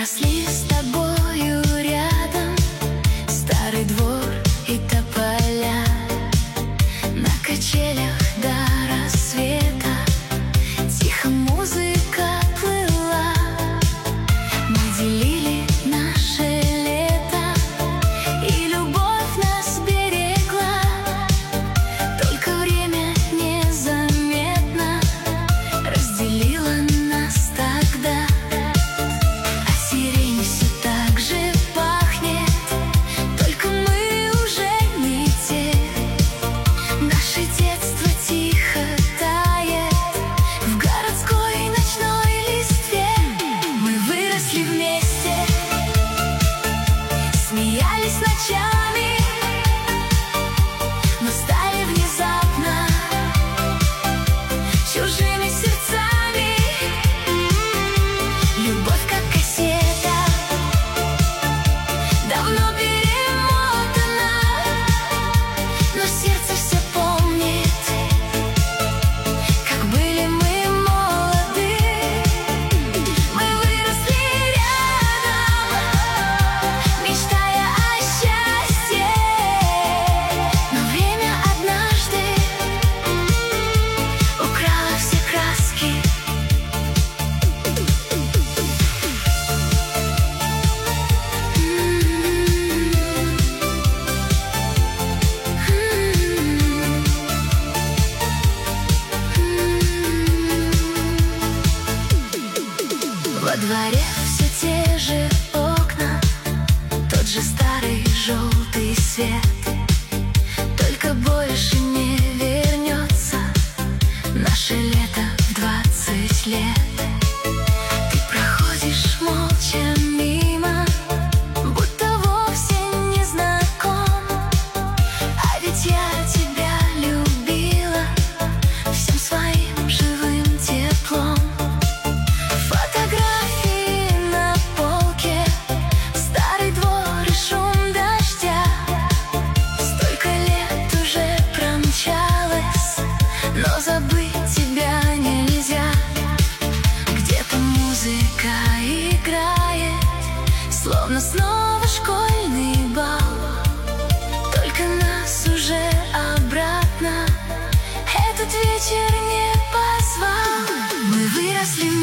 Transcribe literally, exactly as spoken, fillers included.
росли с тобою рядом, старый двор и тополя. На качелях до рассвета тихо музыка плыла. Мы делили наше лето, и любовь нас берегла. Только время незаметно разделило нас тогда. А сирень все так же пахнет, только мы уже не те. Наше детство тихо тает в городской ночной листве. Мы выросли вместе, смеялись ночами, но стали внезапно чужими сердцами. Любовь как кассета, давно перемотана, но сердце все помнит, как были мы молоды. Мы выросли рядом, мечтая о счастье, но время однажды украло все краски. Во дворе все те же окна, тот же старый желтый свет. Только больше не вернется наше лето в двадцать лет. Ты проходишь молча мимо, будто вовсе не знаком. А ведь я тебя любила всем своим живым теплом. Фотографии на полке, старый двор и шум дождя. Столько лет уже промчалось, но забыть тебя нельзя. Где-то музыка играет, словно снова школьный бал. Только нас уже обратно этот вечер не позвал. Мы выросли